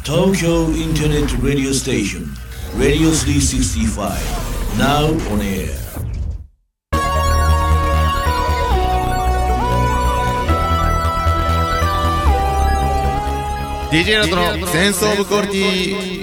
Tokyo Internet Radio Station Radio 365 Now on air DJ ロトのセンスオブクオリティ。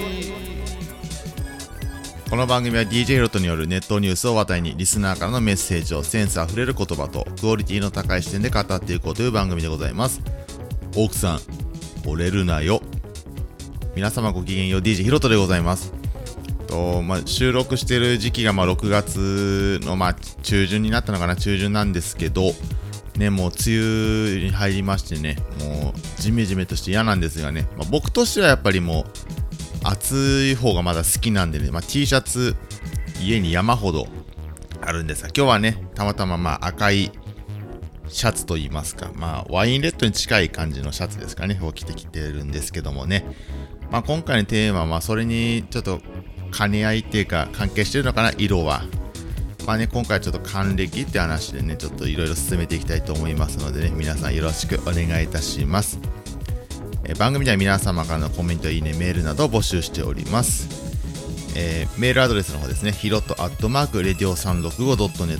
この番組は DJ ロトによるネットニュースを話題にリスナーからのメッセージをセンスあふれる言葉とクオリティの高い視点で語っていこうという番組でございます。奥さん折れるなよ。皆様ごきげんよう、 DJ ヒロトでございます。収録している時期が6月の中旬になったのかな、中旬なんですけどね、もう梅雨に入りましてね、もうジメジメとして嫌なんですがね、僕としてはやっぱりもう暑い方がまだ好きなんでね、T シャツ家に山ほどあるんですが、今日はねたまたま赤いシャツといいますか、ワインレッドに近い感じのシャツですかねを着てきてるんですけどもね、今回のテーマはそれにちょっと兼ね合いっていうか関係してるのかな、色は。今回ちょっと還暦って話でね、ちょっといろいろ進めていきたいと思いますのでね、皆さんよろしくお願いいたします。番組では皆様からのコメント、いいね、メールなどを募集しております。メールアドレスの方ですね、hirot@radio365.net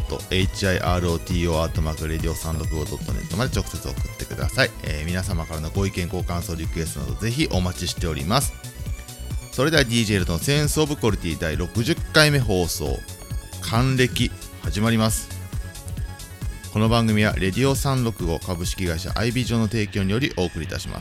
hirot@radio365.net まで直接送ってください。皆様からのご意見、ご感想、リクエストなどぜひお待ちしております。それでは DJ ロトのセンスオブクオリティ第60回目放送還暦始まります。この番組はレディオ365株式会社 iBision の提供によりお送りいたします。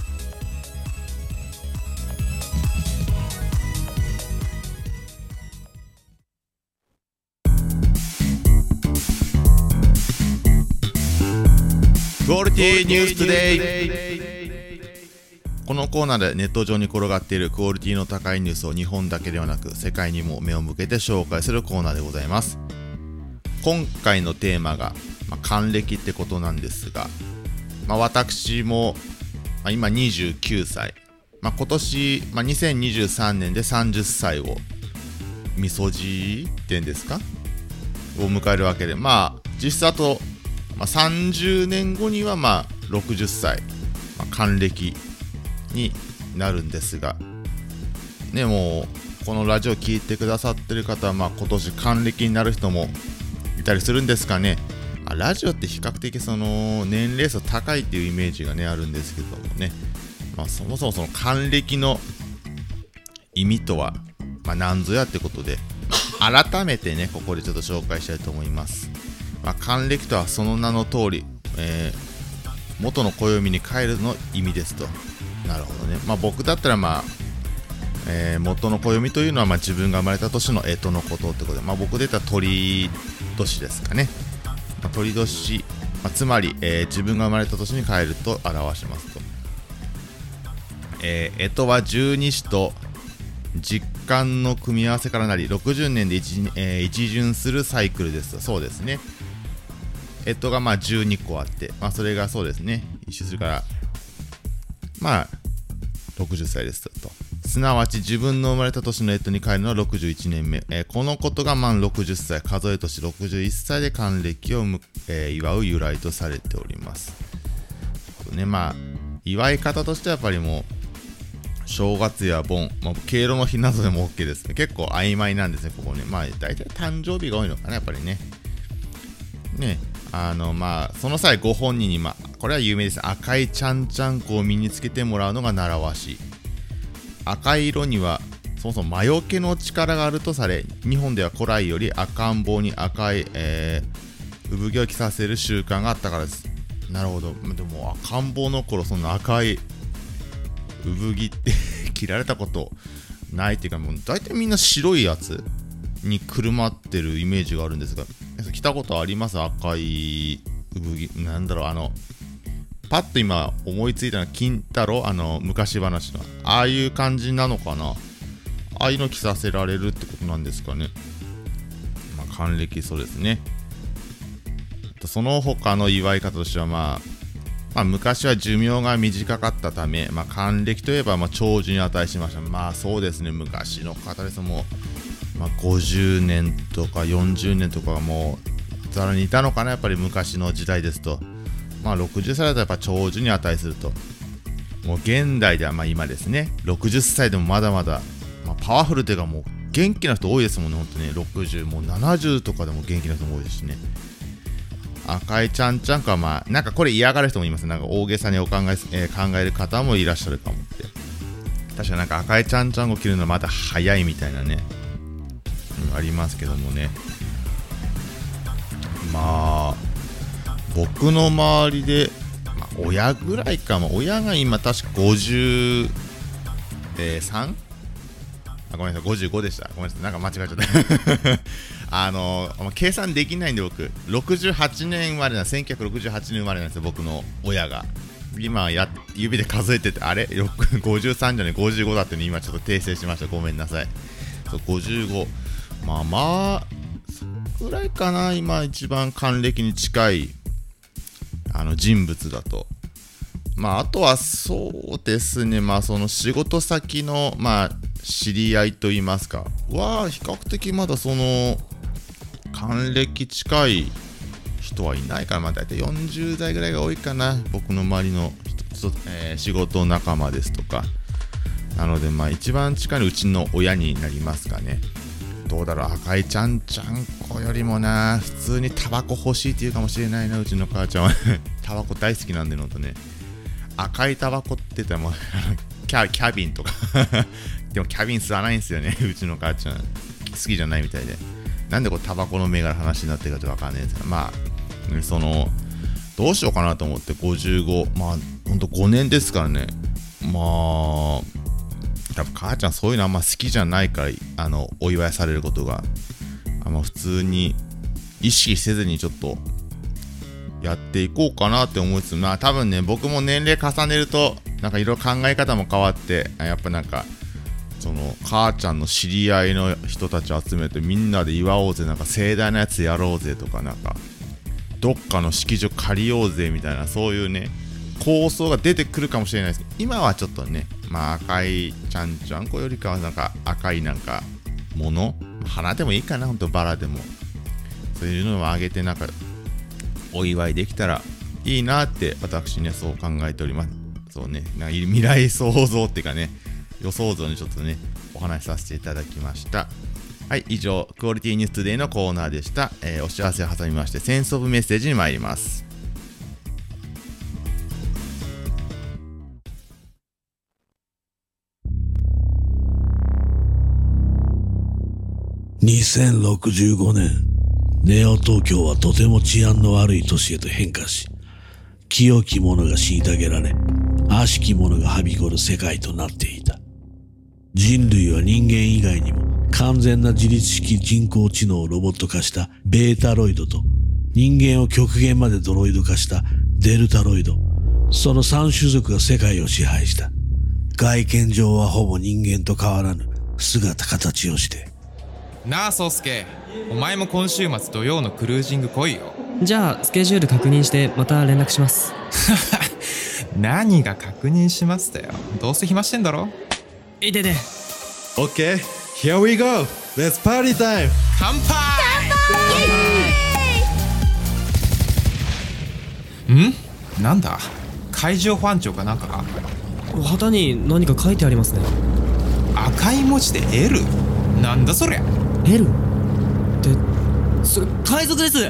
クオリティニューストゥデイ。このコーナーでネット上に転がっているクオリティの高いニュースを日本だけではなく世界にも目を向けて紹介するコーナーでございます。今回のテーマが、還暦ってことなんですが、私も、今29歳、今年、2023年で30歳をみそじってんですかを迎えるわけで、実際あと、30年後には60歳、還暦になるんですがね、もうこのラジオ聞いてくださってる方は今年還暦になる人もいたりするんですかね。ラジオって比較的その年齢層高いっていうイメージがねあるんですけどもね、そもそもその還暦の意味とは何ぞやってことで改めてねここでちょっと紹介したいと思います。還暦とはその名の通り、元の暦に帰るの意味ですと。なるほどね。僕だったら元の暦というのは自分が生まれた年の干支のことってことで、僕で言ったら鳥年ですかね。鳥年、つまり、自分が生まれた年に帰ると表しますと。干支は十二支と実感の組み合わせからなり60年で一巡するサイクルですと。そうですね。干支が12個あって、それがそうですね一周するから60歳ですと。すなわち自分の生まれた年の干支に帰るのは61年目、このことが満60歳、数え年61歳で還暦を祝う由来とされております。祝い方としてはやっぱりもう正月や盆、敬老の日などでも OK ですね。結構曖昧なんですねここね。大体誕生日が多いのかなやっぱりね。その際ご本人にこれは有名です。赤いちゃんちゃんこを身につけてもらうのが習わしい。赤い色にはそもそも魔除けの力があるとされ、日本では古来より赤ん坊に赤い、産毛を着させる習慣があったからです。なるほど。でも赤ん坊の頃そんな赤い産毛って着られたことないっていうか、もう大体みんな白いやつにくるまってるイメージがあるんですが、着たことあります？赤い産毛、パッと今思いついたのは金太郎、昔話のああいう感じなのかな。ああいうの着させられるってことなんですかね。還暦、そうですね。その他の祝い方としては昔は寿命が短かったため、還暦といえば長寿に値しました。そうですね。昔の方です。もう50年とか40年とかがもうざらにいたのかな。やっぱり昔の時代ですと、60歳だとやっぱ長寿に値すると。 もう現代では今ですね、60歳でもまだまだ、パワフルというかもう元気な人多いですもんね。ほんとね、60もう70とかでも元気な人も多いですしね。赤いちゃんちゃんかなんかこれ嫌がる人もいます。なんか大げさに考える方もいらっしゃるかもって。確かなんか赤いちゃんちゃんを着るのはまだ早いみたいなね、ありますけどもね。僕の周りで、親ぐらいかも。親が今確か53？ごめんなさい、55でした。ごめんなさい、なんか間違えちゃった計算できないんで、僕68年生まれなんです。1968年生まれなんですよ、僕の親が。今指で数えてて、あれ53じゃない55だっていうの今ちょっと訂正しました。ごめんなさい。そう55、そぐらいかな、今一番還暦に近い人物だと。あとはそうですね、その仕事先の知り合いといいますかは比較的まだその還暦近い人はいないから、だいたい40代ぐらいが多いかな、僕の周りの仕事仲間ですとか。なので一番近いのうちの親になりますかね。どうだろう、赤いちゃんちゃんこよりもな、普通にタバコ欲しいって言うかもしれないな、うちの母ちゃんはタバコ大好きなんでのとね。赤いタバコって言ったらもうキャビンとかでもキャビン吸わないんですよね、うちの母ちゃん好きじゃないみたいで。なんでタバコの銘柄話になってるかちょっとわかんないですけど、そのどうしようかなと思って。55、ほんと5年ですからね。多分母ちゃんそういうのあんま好きじゃないから、お祝いされることが普通に意識せずにちょっとやっていこうかなって思いつつ、多分ね、僕も年齢重ねるとなんかいろいろ考え方も変わって、やっぱなんかその母ちゃんの知り合いの人たち集めてみんなで祝おうぜ、なんか盛大なやつやろうぜとか、なんかどっかの式場借りようぜみたいな、そういうね構想が出てくるかもしれないですけど、今はちょっとね、赤いちゃんちゃんこよりかはなんか赤いなんかもの、花でもいいかな、ほんとバラでも、そういうのをあげてなんかお祝いできたらいいなって私ね、そう考えております。そうね、未来創造っていうかね、予想像にちょっとねお話しさせていただきました。はい、以上クオリティニューストゥデイのコーナーでした。お知らせを挟みましてセンスオブメッセージに参ります。 2065年、ネオ東京はとても治安の悪い都市へと変化し、清き者が虐げられ、悪しき者がはびこる世界となっていた。人類は人間以外にも完全な自律式人工知能をロボット化したベータロイドと、人間を極限までドロイド化したデルタロイド、その3種族が世界を支配した。外見上はほぼ人間と変わらぬ姿形をして。 なあ宗介、お前も今週末土曜のクルージング来いよ。 じゃあスケジュール確認してまた連絡します。 何が確認しますだよ、どうせ暇してんだろ。 いてて。 OK, here we go. Let's party time. 乾杯。なんだ、海上保安庁かなんかか。 旗に何か書いてありますね。 赤い文字で L？ なんだそりゃ。 L？ ってそれ海賊です。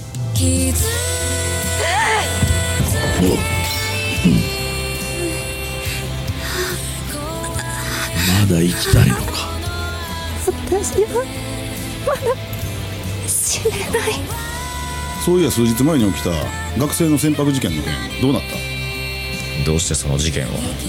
まだ生きたいのか。 私はまだ死ねない。 そういや数日前に起きた学生の船舶事件の件どうなった？ どうしてその事件を？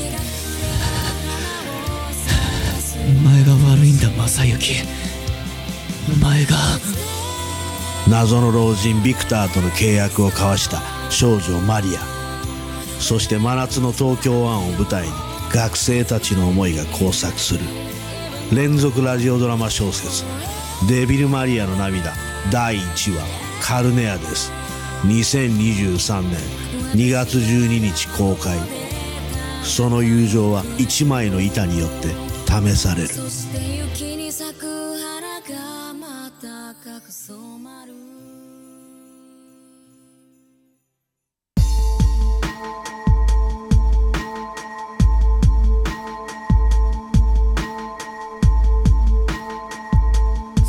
お前が悪いんだ正幸。お前が。 謎の老人ビクターとの契約を交わした少女マリア、そして真夏の東京湾を舞台に学生たちの思いが交錯する連続ラジオドラマ小説「デビルマリアの涙」第1話カルネアです。2023年2月12日公開。その友情は一枚の板によって試される。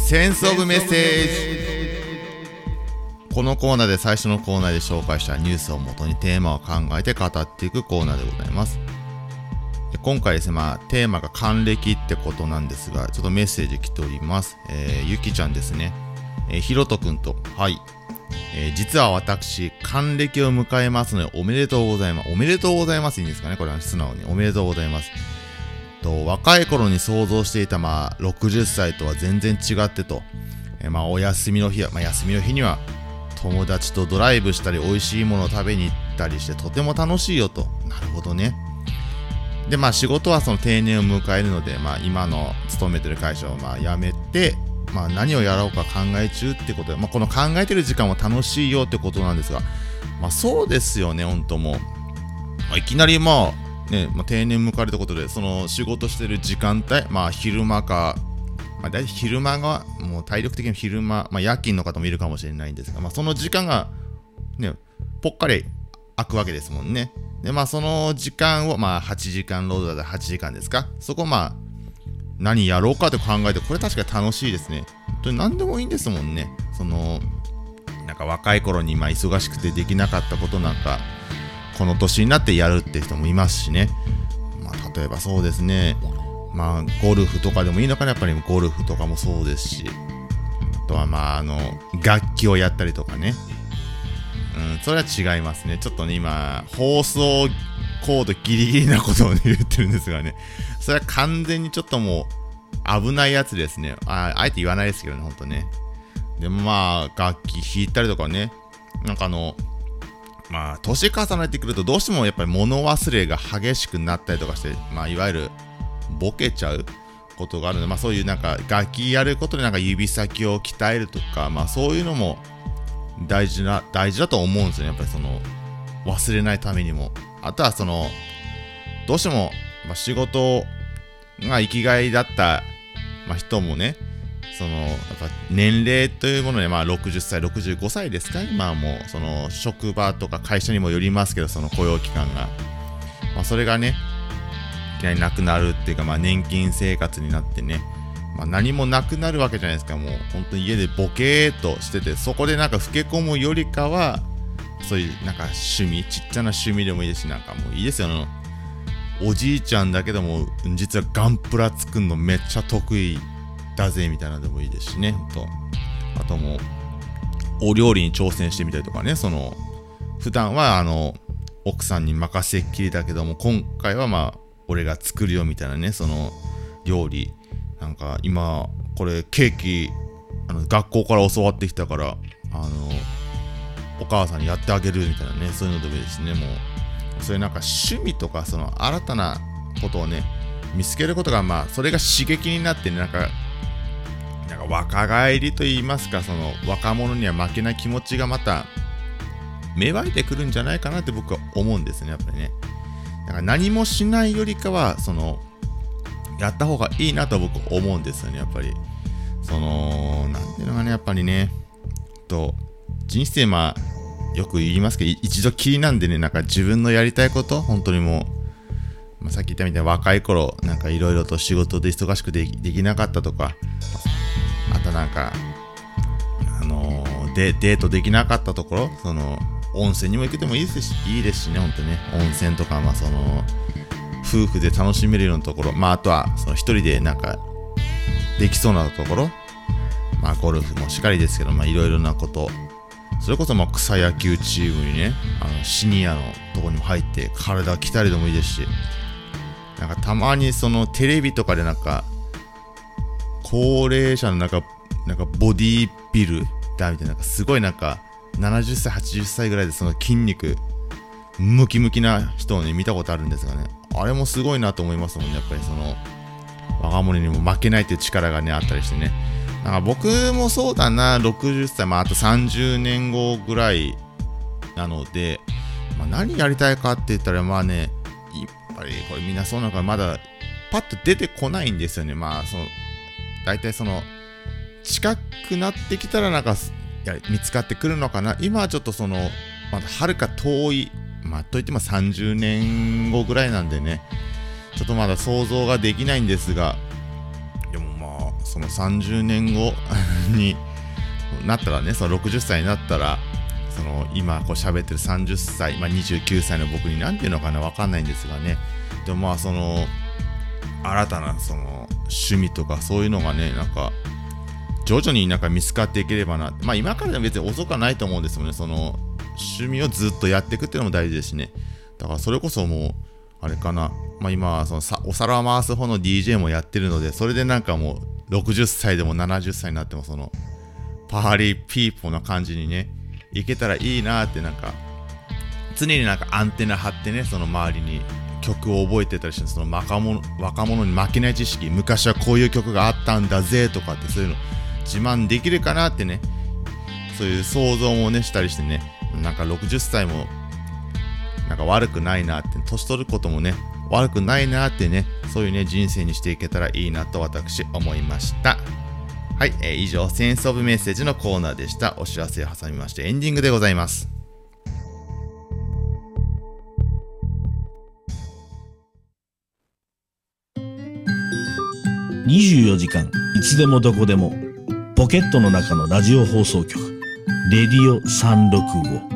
センスオブメッセージ。このコーナーで最初のコーナーで紹介したニュースをもとにテーマを考えて語っていくコーナーでございます。で今回ですね、テーマが還暦ってことなんですが、ちょっとメッセージ来ております。ゆきちゃんですね。ひろとくんと、はい。実は私、還暦を迎えますので、おめでとうございます。おめでとうございます。いいんですかね、これは素直に。おめでとうございます。若い頃に想像していた、60歳とは全然違ってと。お休みの日は、休みの日には、友達とドライブしたり、美味しいものを食べに行ったりして、とても楽しいよと。なるほどね。で、仕事はその定年を迎えるので、今の勤めてる会社を辞めて、何をやろうか考え中ってことで、この考えてる時間は楽しいよってことなんですが、そうですよね、本当もう。いきなり定年迎えるってことで、その仕事してる時間帯、昼間か、大体昼間が、もう体力的に昼間、夜勤の方もいるかもしれないんですが、その時間が、ぽっかり空くわけですもんね。で、その時間を、8時間労働だったら8時間ですか。そこ何やろうかと考えて、これ確かに楽しいですね。本当に何でもいいんですもんね。若い頃に忙しくてできなかったことなんか、この年になってやるって人もいますしね。例えばそうですね。ゴルフとかでもいいのかな、やっぱりゴルフとかもそうですし、あとは楽器をやったりとかね。それは違いますね。ちょっとね、今、放送コードギリギリなことを言ってるんですがね。それは完全にちょっともう、危ないやつですね。あえて言わないですけどね、ほんとね。でも楽器弾いたりとかね。年重ねてくるとどうしてもやっぱり物忘れが激しくなったりとかして、いわゆる、ボケちゃうことがあるので、そういう楽器やることで指先を鍛えるとか、そういうのも大事だと思うんですよね。やっぱり忘れないためにも。あとはどうしても、仕事が生きがいだった、人もね、やっぱ年齢というもので、60歳、65歳ですか、今はもう、職場とか会社にもよりますけど、その雇用期間が。それがね、いきなりなくなるっていうか、年金生活になってね、何もなくなるわけじゃないですか。もう本当に家でボケーっとしてて、そこで老け込むよりかは、そういう趣味、ちっちゃな趣味でもいいですし、もういいですよね。おじいちゃんだけども実はガンプラ作るのめっちゃ得意だぜみたいなのでもいいですしね。あともうお料理に挑戦してみたりとかね。普段は奥さんに任せっきりだけども、今回は俺が作るよみたいなね、料理。今、これケーキ、学校から教わってきたから、お母さんにやってあげるみたいなね、そういうのでもいいですね。もう、それ趣味とか、新たなことをね、見つけることが、それが刺激になってね、若返りと言いますか、若者には負けない気持ちがまた、芽生えてくるんじゃないかなって僕は思うんですね、やっぱりね。何もしないよりかはやった方がいいなと僕思うんですよね。やっぱりなんていうのかね、やっぱりね人生よく言いますけど一度きりなんでね、自分のやりたいこと本当にもう、さっき言ったみたいに若い頃いろいろと仕事で忙しくできなかったとか、あとデートできなかったところ、温泉にも行けてもいいですしね、本当にね。温泉とか、夫婦で楽しめるようなところ、あとは、一人でできそうなところ、ゴルフもしっかりですけど、いろいろなこと、それこそ草野球チームにね、シニアのところにも入って、体鍛えるでもいいですし、たまにテレビとかで高齢者のボディービルだみたいな、すごい70歳、80歳ぐらいで筋肉、ムキムキな人をね、見たことあるんですがね。あれもすごいなと思いますもんね。やっぱり若者にも負けないという力がね、あったりしてね。僕もそうだな、60歳、あと30年後ぐらいなので、何やりたいかって言ったら、やっぱりこれみんなそうなのかまだパッと出てこないんですよね。大体近くなってきたら見つかってくるのかな。今はちょっとまだはるか遠い、といっても30年後ぐらいなんでね、ちょっとまだ想像ができないんですが、でもその30年後になったらね、その60歳になったら、その今こう喋ってる30歳、29歳の僕になんていうのかな、わかんないんですがね。でもその新たなその趣味とかそういうのがね、なんか徐々になんか見つかっていければな。今からでも別に遅くはないと思うんですよね。その趣味をずっとやっていくっていうのも大事ですしね。だからそれこそもうあれかな、今はそのお皿を回す方の DJ もやってるので、それでなんかもう60歳でも70歳になってもそのパーリーピーポーな感じにねいけたらいいなって、なんか常になんかアンテナ張ってね、その周りに曲を覚えてたりして、その若者に負けない知識、昔はこういう曲があったんだぜとかって、そういうの自慢できるかなってね、そういう想像もねしたりしてね、なんか60歳もなんか悪くないなって、年取ることもね悪くないなってね、そういうね人生にしていけたらいいなと私思いました。はい、以上センスオブメッセージのコーナーでした。お知らせを挟みましてエンディングでございます。 24時間いつでもどこでもポケットの中のラジオ放送局レディオ365。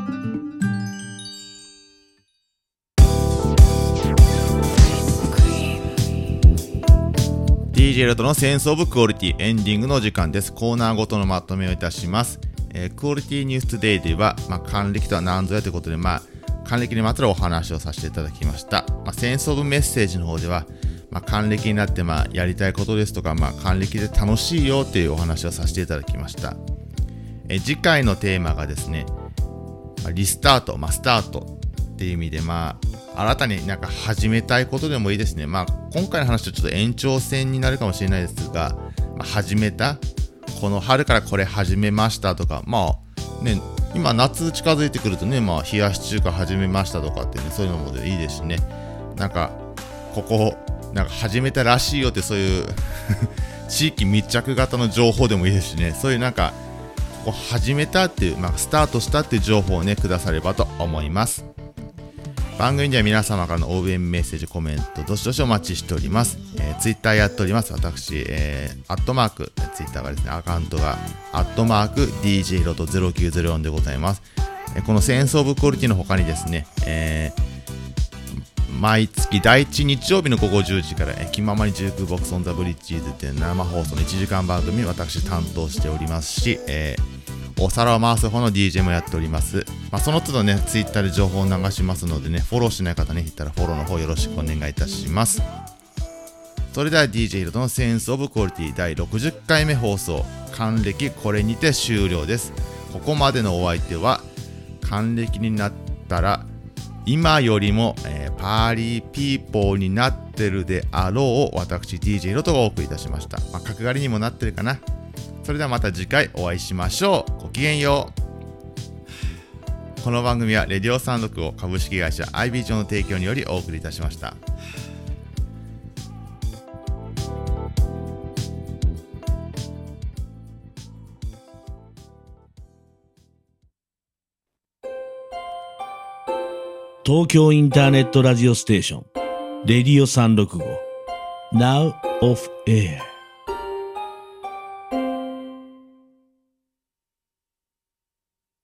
DJ ロトのセンスオブクオリティエンディングの時間です。コーナーごとのまとめをいたします。クオリティニューストゥデイでは、還暦とは何ぞやということで、還暦にまつわるお話をさせていただきました。センスオブメッセージの方では、還暦になってやりたいことですとか、還暦で楽しいよっていうお話をさせていただきました。次回のテーマがですね、リスタート、スタートっていう意味で、新たになんか始めたいことでもいいですね。今回の話とちょっと延長線になるかもしれないですが、始めた、この春からこれ始めましたとか、今夏近づいてくるとね、冷やし中華始めましたとかってね、そういうのもいいですしね。なんかここなんか始めたらしいよって、そういう地域密着型の情報でもいいですしね。そういうなんかここ始めたっていう、スタートしたっていう情報をねくださればと思います。番組では皆様からの応援メッセージ、コメントどしどしお待ちしております。ツイッターやっております。私、アットマークツイッターがですね、アカウントがアットマーク DJ ロト0904でございます。このセンスオブクオリティの他にですね、毎月第1日曜日の午後10時から気ままにジュークボックスオンザブリッジーズって生放送の1時間番組私担当しておりますし、お皿を回す方の DJ もやっております。その都度ね、ツイッターで情報を流しますのでね、フォローしない方ね、いたらフォローの方よろしくお願いいたします。それでは DJ ヒロトのセンスオブクオリティ第60回目放送、還暦これにて終了です。ここまでのお相手は、還暦になったら今よりも、パーリーピーポーになってるであろう私 DJ ヒロトがお送りいたしました。角刈りにもなってるかな。それではまた次回お会いしましょう。ごきげんよう。この番組はレディオ365株式会社 IB 上の提供によりお送りいたしました。 東京インターネットラジオステーションレディオ365 Now off air